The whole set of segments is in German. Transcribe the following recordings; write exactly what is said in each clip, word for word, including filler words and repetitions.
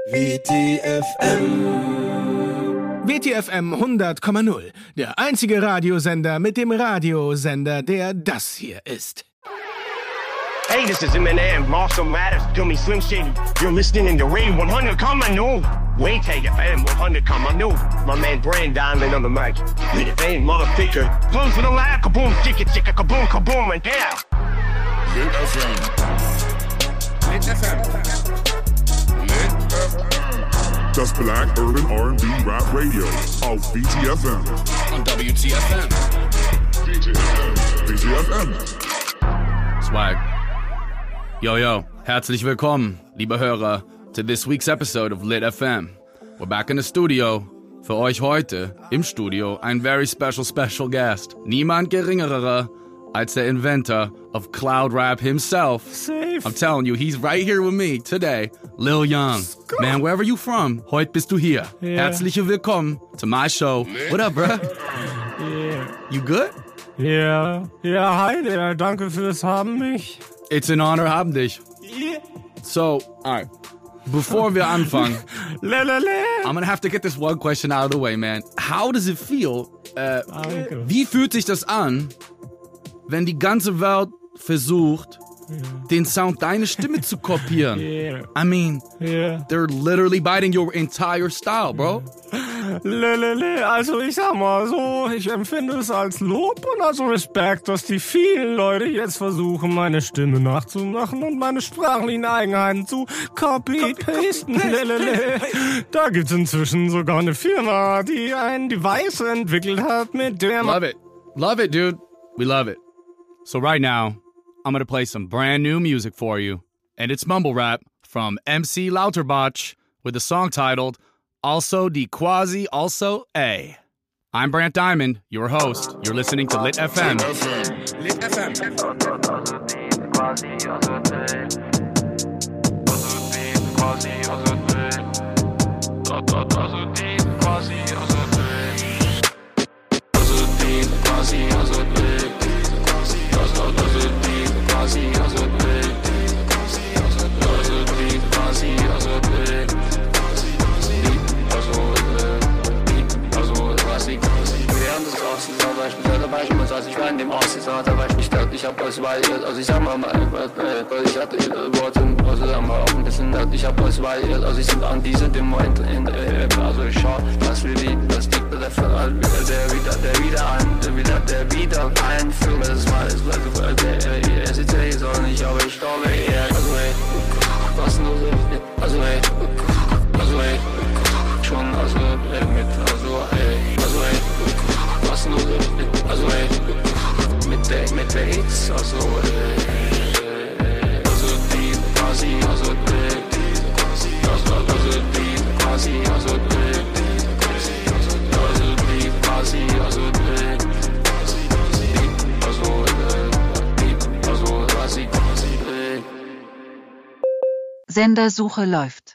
W T F M. W T F M hundert Komma null. Der einzige Radiosender mit dem Radiosender, der das hier ist. Hey, this is Eminem, Marshall Matters, Dummy Slim Shady. You're listening in the Radio hundred Komma null. W T F M hundert Komma null. My man Brand Diamond on the mic. With the fame, motherfucker. Close for the lab, kaboom, chicka, chicka, kaboom, kaboom, and down. Lit F M. Lit F M. Lit F M. Das Black Urban R and B Rap Radio auf W T F M. Und W T F M. W T F M. W T F M. Swag. Yo, yo, herzlich willkommen, liebe Hörer, to this week's episode of Lit F M. We're back in the studio. Für euch heute im Studio ein very special, special guest. Niemand geringerer als der Inventor of Cloud Rap himself. Safe. I'm telling you, he's right here with me today. Lil Young. Man, wherever you from, heute bist du hier. Yeah. Herzlich willkommen to my show. What up, bruh? Yeah. You good? Ja, ja, hi there. Danke fürs Haben mich. It's an honor haben dich. Yeah. So, alright. Before wir anfangen, Lelele. I'm gonna have to get this one question out of the way, man. How does it feel? Äh, Danke. wie fühlt sich das an, wenn die ganze Welt versucht, den Sound deiner Stimme zu kopieren? Yeah. I mean, Yeah. they're literally biting your entire style, bro. Lelele, also ich sag mal so, ich empfinde es als Lob und als Respekt, dass die vielen Leute jetzt versuchen, meine Stimme nachzumachen und meine sprachlichen Eigenheiten zu copy-pasten. Lelele. Da gibt's inzwischen sogar eine Firma, die ein Device entwickelt hat, mit der man... Love it. Love it, dude. We love it. So right now, I'm gonna play some brand new music for you. And it's mumble rap from M C Lauterbach with a song titled Also Die Quasi Also A. I'm Brant Diamond, your host. You're listening to Lit F M. Lit F M. Lit F M. Als ich war in dem Ausgesagt, da war ich nicht da, ich hab was variiert, also ich sag mal, weil ich hatte Worte, also sagen wir auch ein bisschen, ich hab was variiert, also ich sind an diese Demo, also ich schau, was wir lieben, das liegt der der wieder, der wieder ein, der wieder, der wieder einführt, das ist mal, der, er sitzt ja hier so nicht, aber ich glaube, er, also ey, was nur so, also ey, also ey, schon, also ey, mit, also ey, also ey, was nur so, also ey, mit der, mit der Hits, also äh, also die quasi, also die, also, also die quasi, also die, also die quasi, also die, also die, also quasi, quasi, Sendersuche läuft.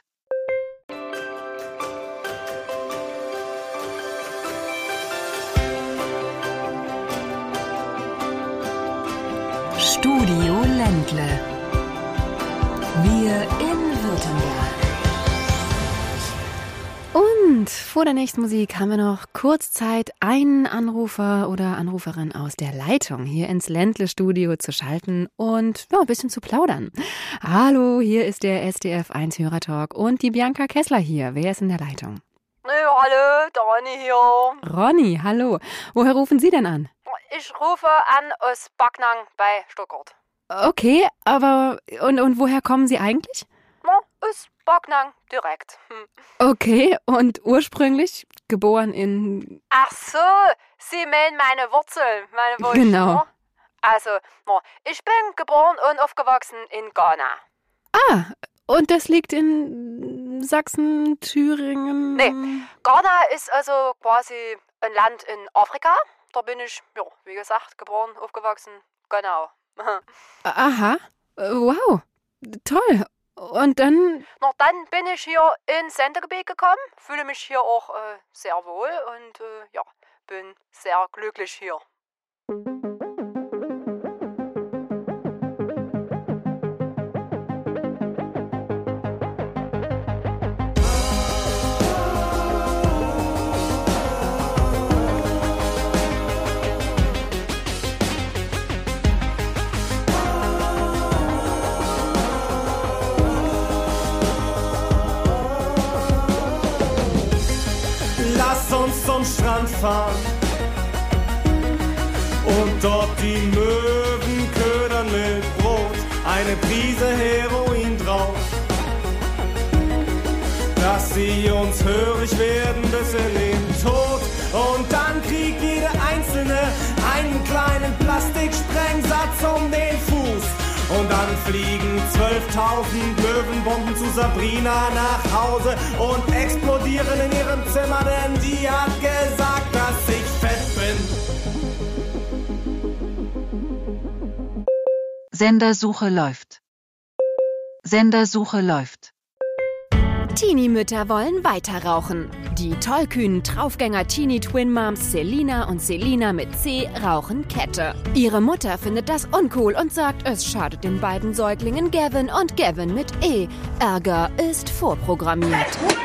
Studio Ländle. Wir in Württemberg. Und vor der nächsten Musik haben wir noch kurz Zeit, einen Anrufer oder Anruferin aus der Leitung hier ins Ländle-Studio zu schalten und ja, ein bisschen zu plaudern. Hallo, hier ist der S D F eins Hörertalk und die Bianca Kessler hier. Wer ist in der Leitung? Hey, hallo, der Ronny hier. Ronny, hallo. Woher rufen Sie denn an? Ich rufe an aus Backnang bei Stuttgart. Okay, aber und, und woher kommen Sie eigentlich? Na, aus Backnang direkt. Hm. Okay, und ursprünglich geboren in... Ach so, Sie meinen meine Wurzeln, meine Wurzeln. Genau. Ne? Also, na, ich bin geboren und aufgewachsen in Ghana. Ah, und das liegt in Sachsen, Thüringen? Nee, Ghana ist also quasi ein Land in Afrika. Da bin ich, ja, wie gesagt, geboren, aufgewachsen. Genau. Aha, wow, toll. Und dann? Na, dann bin ich hier ins Sendegebiet gekommen, fühle mich hier auch äh, sehr wohl und äh, ja, bin sehr glücklich hier. fahren. Und dort die Möwen ködern mit Brot, eine Prise Heroin drauf. Dass sie uns hörig werden bis in den Tod. Und dann kriegt jede Einzelne einen kleinen Plastiksprengsatz um den Fuß. Und dann fliegen zwölftausend Möwenbomben zu Sabrina nach Hause und explodieren in ihrem Zimmer, denn die hat gesagt, dass ich fett bin. Sendersuche läuft. Sendersuche läuft. Teenie-Mütter wollen weiter rauchen. Die tollkühnen Traufgänger Teenie-Twin-Moms Selina und Selina mit C rauchen Kette. Ihre Mutter findet das uncool und sagt, es schadet den beiden Säuglingen Gavin und Gavin mit E. Ärger ist vorprogrammiert.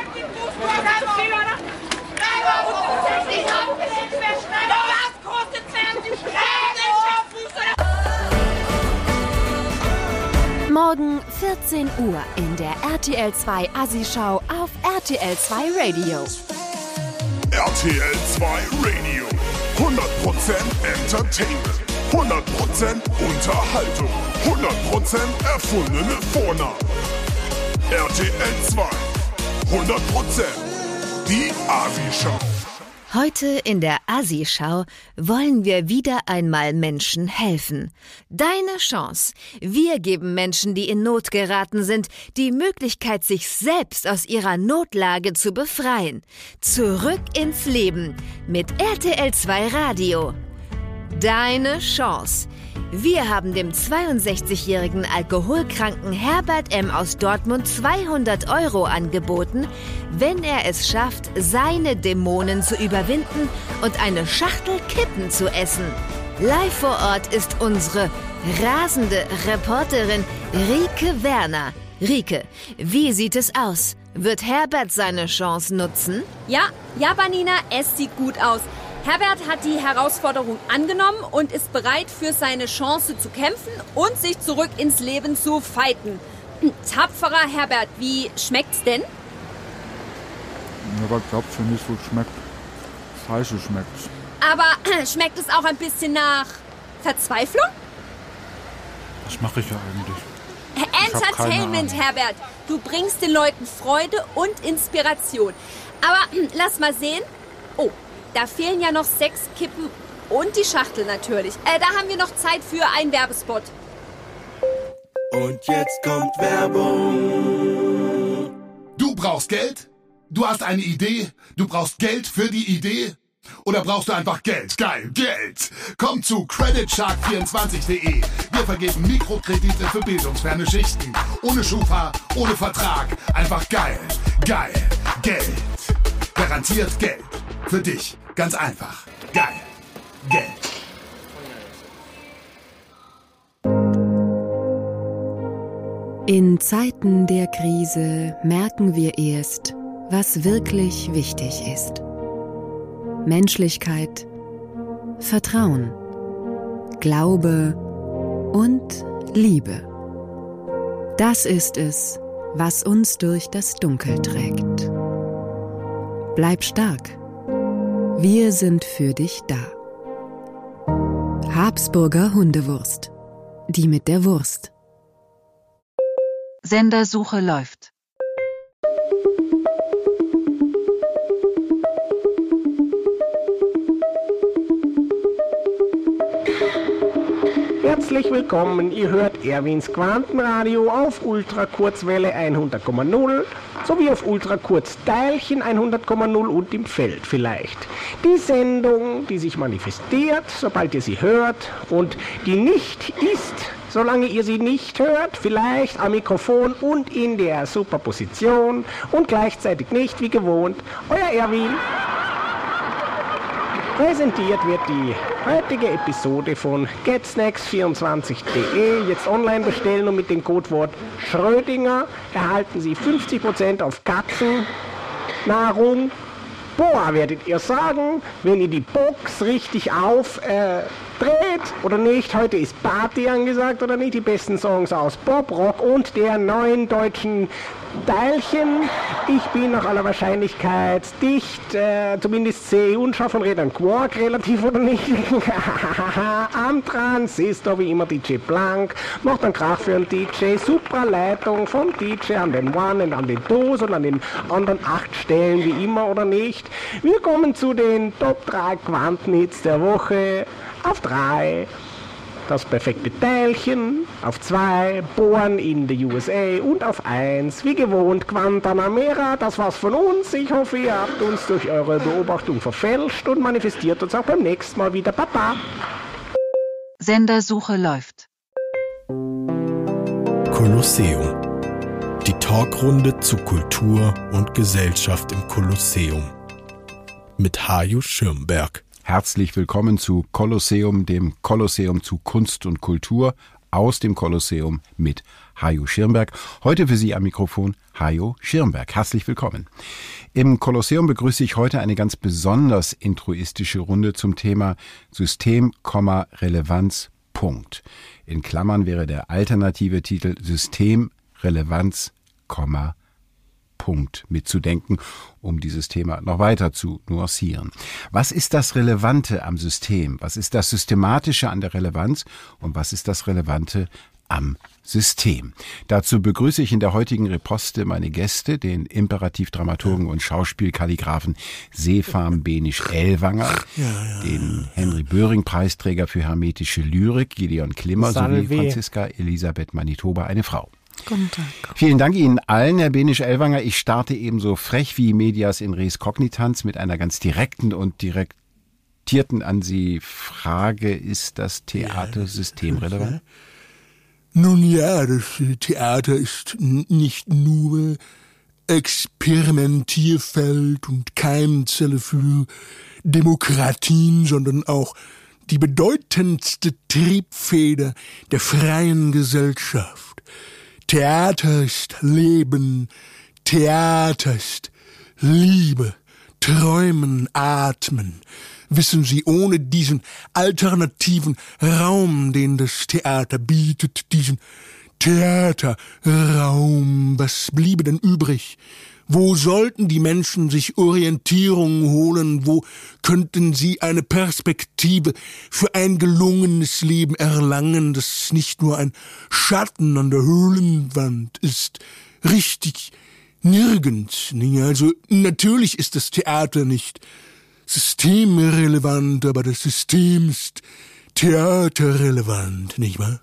Morgen vierzehn Uhr in der R T L zwei Assi-Schau auf R T L zwei Radio. R T L zwei Radio. hundert Prozent Entertainment. hundert Prozent Unterhaltung. hundert Prozent erfundene Vornamen. R T L zwei. hundert Prozent die Assi-Schau. Heute in der Assi-Schau wollen wir wieder einmal Menschen helfen. Deine Chance. Wir geben Menschen, die in Not geraten sind, die Möglichkeit, sich selbst aus ihrer Notlage zu befreien. Zurück ins Leben mit R T L zwei Radio. Deine Chance. Wir haben dem zweiundsechzigjährigen alkoholkranken Herbert M. aus Dortmund zweihundert Euro angeboten, wenn er es schafft, seine Dämonen zu überwinden und eine Schachtel Kippen zu essen. Live vor Ort ist unsere rasende Reporterin Rike Werner. Rike, wie sieht es aus? Wird Herbert seine Chance nutzen? Ja, ja, Banina, es sieht gut aus. Herbert hat die Herausforderung angenommen und ist bereit, für seine Chance zu kämpfen und sich zurück ins Leben zu fighten. Tapferer Herbert, wie schmeckt's denn? Ja, ich glaube schon nicht, so schmeckt. Scheiße schmeckt's. Aber schmeckt es auch ein bisschen nach Verzweiflung? Was mache ich ja eigentlich? Entertainment, Herbert. Du bringst den Leuten Freude und Inspiration. Aber lass mal sehen. Oh, da fehlen ja noch sechs Kippen und die Schachtel natürlich. Äh, da haben wir noch Zeit für einen Werbespot. Und jetzt kommt Werbung. Du brauchst Geld? Du hast eine Idee? Du brauchst Geld für die Idee? Oder brauchst du einfach Geld? Geil, Geld! Komm zu credit shark vierundzwanzig punkt de. Wir vergeben Mikrokredite für bildungsferne Schichten. Ohne Schufa, ohne Vertrag. Einfach geil, geil, Geld. Garantiert Geld. Für dich. Ganz einfach. Geil. Geld. In Zeiten der Krise merken wir erst, was wirklich wichtig ist. Menschlichkeit, Vertrauen, Glaube und Liebe. Das ist es, was uns durch das Dunkel trägt. Bleib stark. Wir sind für dich da. Habsburger Hundewurst. Die mit der Wurst. Sendersuche läuft. Herzlich willkommen, ihr hört Erwins Quantenradio auf Ultrakurzwelle hundert Komma null sowie auf Ultrakurzteilchen hundert Komma null und im Feld vielleicht. Die Sendung, die sich manifestiert, sobald ihr sie hört und die nicht ist, solange ihr sie nicht hört, vielleicht am Mikrofon und in der Superposition und gleichzeitig nicht wie gewohnt, euer Erwin. Präsentiert wird die heutige Episode von get snacks vierundzwanzig punkt de. Jetzt online bestellen und mit dem Codewort Schrödinger erhalten Sie fünfzig Prozent auf Katzennahrung. Boah, werdet ihr sagen, wenn ihr die Box richtig aufdreht äh, oder nicht. Heute ist Party angesagt oder nicht. Die besten Songs aus Pop, Rock und der neuen deutschen Teilchen. Ich bin nach aller Wahrscheinlichkeit dicht, äh, zumindest sehe ich unscharf und rede an Quark, relativ oder nicht. Am Transistor wie immer D J Blank, macht einen Krach für einen D J, super Leitung vom D J an den One und an den Dos und an den anderen acht Stellen wie immer oder nicht. Wir kommen zu den Top drei Quantenhits der Woche. Auf drei das perfekte Teilchen, auf zwei Born in the U S A und auf eins wie gewohnt Guantanamera. Das war's von uns. Ich hoffe, ihr habt uns durch eure Beobachtung verfälscht und manifestiert uns auch beim nächsten Mal wieder. Papa. Sendersuche läuft. Kolosseum. Die Talkrunde zu Kultur und Gesellschaft im Kolosseum. Mit Hajo Schirmberg. Herzlich willkommen zu Kolosseum, dem Kolosseum zu Kunst und Kultur aus dem Kolosseum mit Hajo Schirmberg. Heute für Sie am Mikrofon Hajo Schirmberg. Herzlich willkommen. Im Kolosseum begrüße ich heute eine ganz besonders introistische Runde zum Thema System, Relevanz, Punkt. In Klammern wäre der alternative Titel System, Relevanz, Punkt mitzudenken, um dieses Thema noch weiter zu nuancieren. Was ist das Relevante am System? Was ist das Systematische an der Relevanz? Und was ist das Relevante am System? Dazu begrüße ich in der heutigen Riposte meine Gäste, den Imperativdramaturgen und Schauspielkalligraphen Sefam Benisch-Ellwanger, ja, ja, den Henry-Böhring-Preisträger für hermetische Lyrik Gideon Klimmer sowie Franziska Elisabeth Manitoba, eine Frau. Guten Tag. Vielen Dank Ihnen allen, Herr Benisch-Ellwanger. Ich starte ebenso frech wie Medias in Res Cognitanz mit einer ganz direkten und direktierten an Sie Frage: Ist das Theater systemrelevant? Nun ja, das Theater ist nicht nur Experimentierfeld und Keimzelle für Demokratien, sondern auch die bedeutendste Triebfeder der freien Gesellschaft. Theater ist Leben, Theater ist Liebe, Träumen, Atmen. Wissen Sie, ohne diesen alternativen Raum, den das Theater bietet, diesen Theaterraum, was bliebe denn übrig? Wo sollten die Menschen sich Orientierung holen? Wo könnten sie eine Perspektive für ein gelungenes Leben erlangen, das nicht nur ein Schatten an der Höhlenwand ist? Richtig, nirgends. Also natürlich ist das Theater nicht systemrelevant, aber das System ist theaterrelevant, nicht wahr?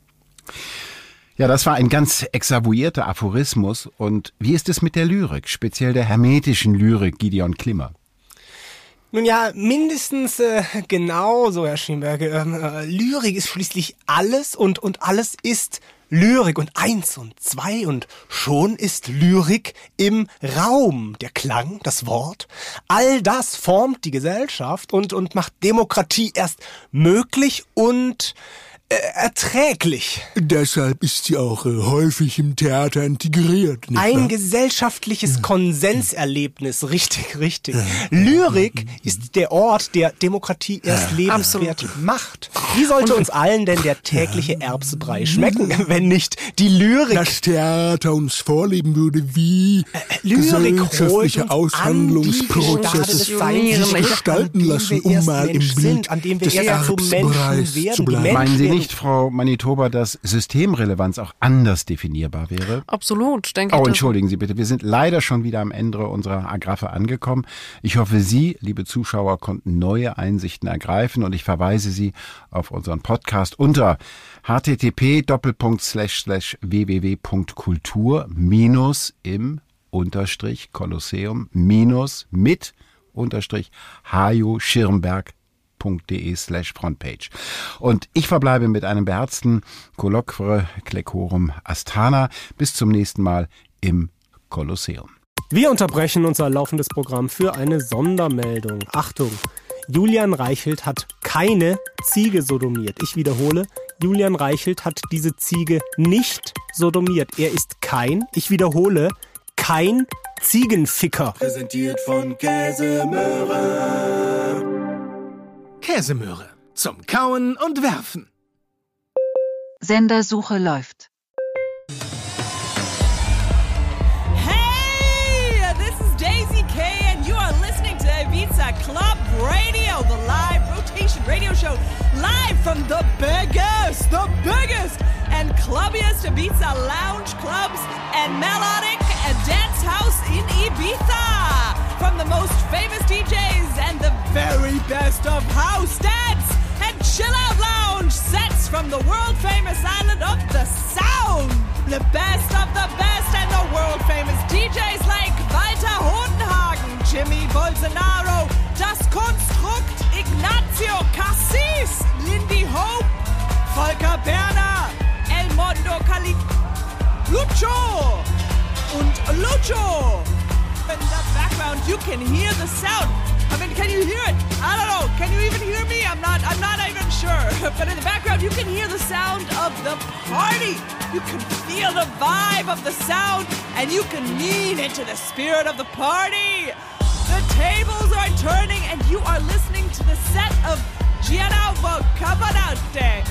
Ja, das war ein ganz exavuierter Aphorismus. Und wie ist es mit der Lyrik, speziell der hermetischen Lyrik, Gideon Klimmer? Nun ja, mindestens äh, genauso, Herr Schirmberg. Ähm, äh, Lyrik ist schließlich alles und, und alles ist Lyrik. Und eins und zwei und schon ist Lyrik im Raum. Der Klang, das Wort, all das formt die Gesellschaft und, und macht Demokratie erst möglich und erträglich. Deshalb ist sie auch äh, häufig im Theater integriert. Nicht Ein wahr? gesellschaftliches ja. Konsenserlebnis, richtig, richtig. Ja. Lyrik ja. ist der Ort, der Demokratie erst ja. lebenswert macht. Wie sollte uns allen denn der tägliche ja. Erbsebrei schmecken, wenn nicht die Lyrik... Das Theater uns vorleben würde, wie äh, gesellschaftliche Aushandlungsprozesse sich gestalten lassen, um mal im Bild sind, an dem wir des erst zu Menschen werden, zu bleiben. Meinen Sie nicht, Frau Manitoba, dass Systemrelevanz auch anders definierbar wäre? Absolut, denke ich. Oh, entschuldigen Sie bitte, wir sind leider schon wieder am Ende unserer Agraffe angekommen. Ich hoffe, Sie, liebe Zuschauer, konnten neue Einsichten ergreifen und ich verweise Sie auf unseren Podcast unter h t t p doppelpunkt slash slash w w w punkt kultur minus im Unterstrich Kolosseum minus mit Unterstrich Hajo Schirmberg .de slash frontpage. Und ich verbleibe mit einem beherzten Colloquere Clecorum Astana. Bis zum nächsten Mal im Kolosseum. Wir unterbrechen unser laufendes Programm für eine Sondermeldung. Achtung! Julian Reichelt hat keine Ziege sodomiert. Ich wiederhole, Julian Reichelt hat diese Ziege nicht sodomiert. Er ist kein, ich wiederhole, kein Ziegenficker. Präsentiert von Käsemöhre. Käsemöhre. Zum Kauen und Werfen. Sendersuche läuft. radio show live from the biggest, the biggest and clubbiest Ibiza lounge clubs and melodic dance house in Ibiza. From the most famous D Js and the very best of house dance and chill out lounge sets from the world famous island of the Sound. The best of the best and the world famous D Js like Walter Hodenhagen, Jimmy Bolsonaro, Das Konstrukt, Ignacio Cassis, Lindy Hope, Volker Berner, El Mondo Cali, Lucho und Lucho. In the background you can hear the sound. I mean, can you hear it? I don't know. Can you even hear me? I'm not I'm not even sure. But in the background you can hear the sound of the party. You can feel the vibe of the sound and you can lean into the spirit of the party. The tables are turning and you are listening to the set of Gianauvo Cabanate,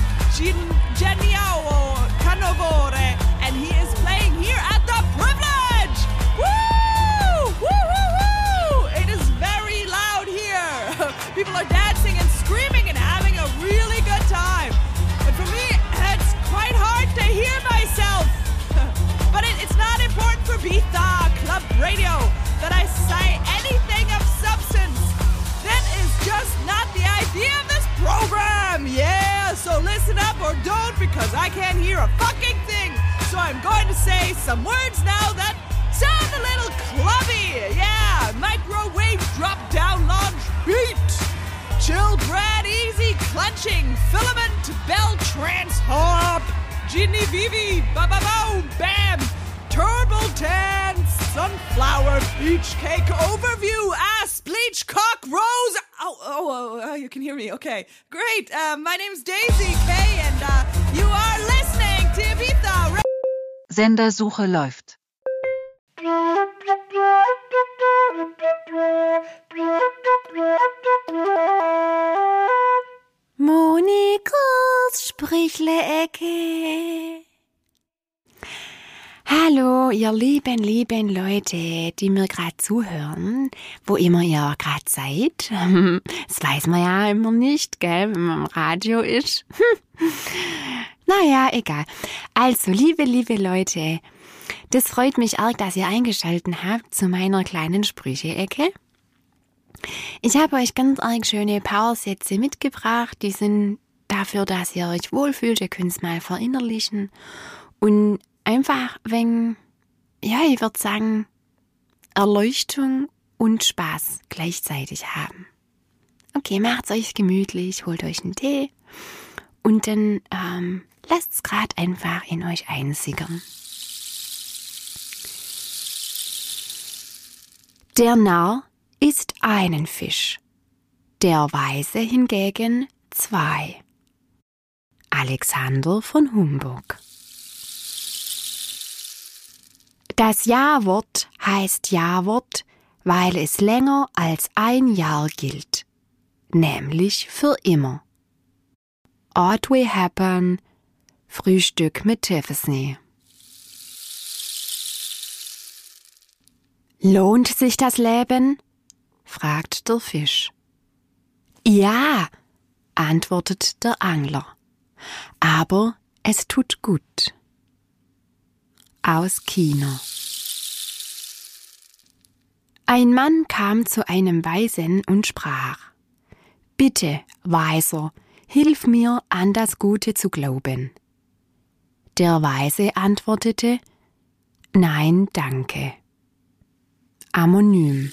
Geniao Canovore, and he is playing here at the Privilege. Woo! Woo, woo, woo! It is very loud here. People are dancing and screaming and having a really good time. But for me, it's quite hard to hear myself. But it, it's not important for Ibiza Club Radio that I say anything of substance. That is just not the idea of this program. Yeah, so listen up or don't because I can't hear a fucking thing. So I'm going to say some words now that sound a little clubby. Yeah, microwave drop down lounge beat. Chill bread, easy clenching, filament, bell trance hop. Ginny Vivi, ba ba boom, bam. Turtle dance, sunflower, beach cake overview, ass, bleach, cock, rose. Oh, oh, oh, you can hear me. Okay, great. Uh, my name's Daisy K and uh, you are listening to Ibiza. Sendersuche läuft. Monikos Sprüchle-Ecke. Hallo, ihr lieben, lieben Leute, die mir gerade zuhören, wo immer ihr gerade seid. Das weiß man ja immer nicht, gell, wenn man im Radio ist. Naja, egal. Also, liebe, liebe Leute, das freut mich arg, dass ihr eingeschaltet habt zu meiner kleinen Sprüche-Ecke. Ich habe euch ganz arg schöne Powersätze mitgebracht, die sind dafür, dass ihr euch wohlfühlt, ihr könnt es mal verinnerlichen und einfach, wenn, ja, ich würde sagen, Erleuchtung und Spaß gleichzeitig haben. Okay, macht's euch gemütlich, holt euch einen Tee und dann ähm, lasst's grad einfach in euch einsickern. Der Narr isst einen Fisch, der Weise hingegen zwei. Alexander von Humboldt. Das Ja-Wort heißt Ja-Wort, weil es länger als ein Jahr gilt, nämlich für immer. Audrey Hepburn, Frühstück mit Tiffany. Lohnt sich das Leben? Fragt der Fisch. Ja, antwortet der Angler, aber es tut gut. Aus China. Ein Mann kam zu einem Weisen und sprach: Bitte, Weiser, hilf mir, an das Gute zu glauben. Der Weise antwortete: Nein, danke. Anonym.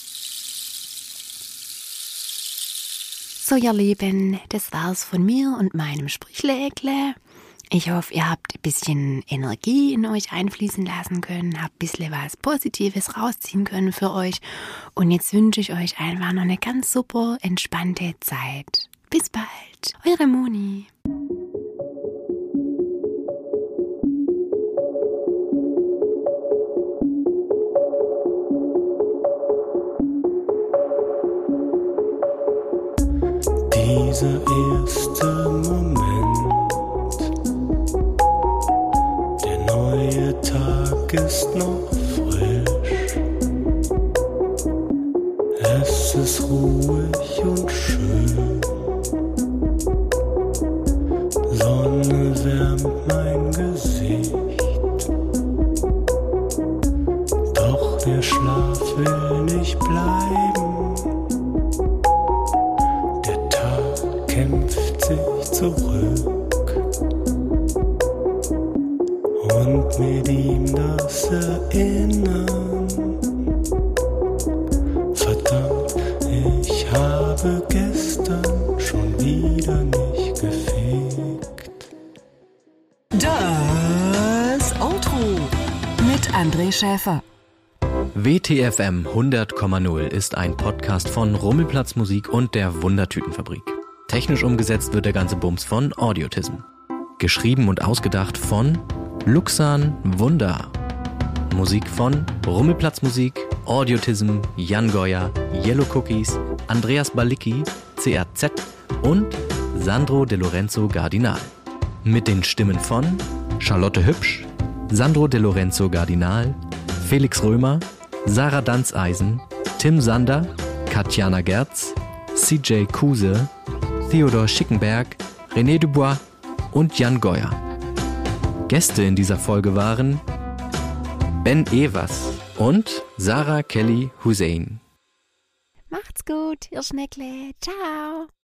So, ihr Lieben, das war's von mir und meinem Sprüchle-Eckle. Ich hoffe, ihr habt ein bisschen Energie in euch einfließen lassen können, habt ein bisschen was Positives rausziehen können für euch. Und jetzt wünsche ich euch einfach noch eine ganz super entspannte Zeit. Bis bald, eure Moni. Dieser erste Moment, der neue Tag ist noch frisch. Es ist ruhig und schön. der Schlaf will nicht bleiben. Der Tag kämpft sich zurück. Und mit ihm das Erinnern. Verdammt, ich habe gestern schon wieder nicht gefegt. Das Outro mit André Schäfer. W T F M hundert Komma null ist ein Podcast von Rummelplatz Musik und der Wundertütenfabrik. Technisch umgesetzt wird der ganze Bums von Audiotism. Geschrieben und ausgedacht von Luxan Wunder. Musik von Rummelplatz Musik, Audiotism, Jan Goya, Yellow Cookies, Andreas Balicki, C R Z und Sandro De Lorenzo Gardinal. Mit den Stimmen von Charlotte Hübsch, Sandro De Lorenzo Gardinal, Felix Römer, Sarah Danzeisen, Tim Sander, Katjana Gerz, C J Kuse, Theodor Schickenberg, René Dubois und Jan Goya. Gäste in dieser Folge waren Ben Evers und Sarah Kelly Hussein. Macht's gut, ihr Schneckle. Ciao.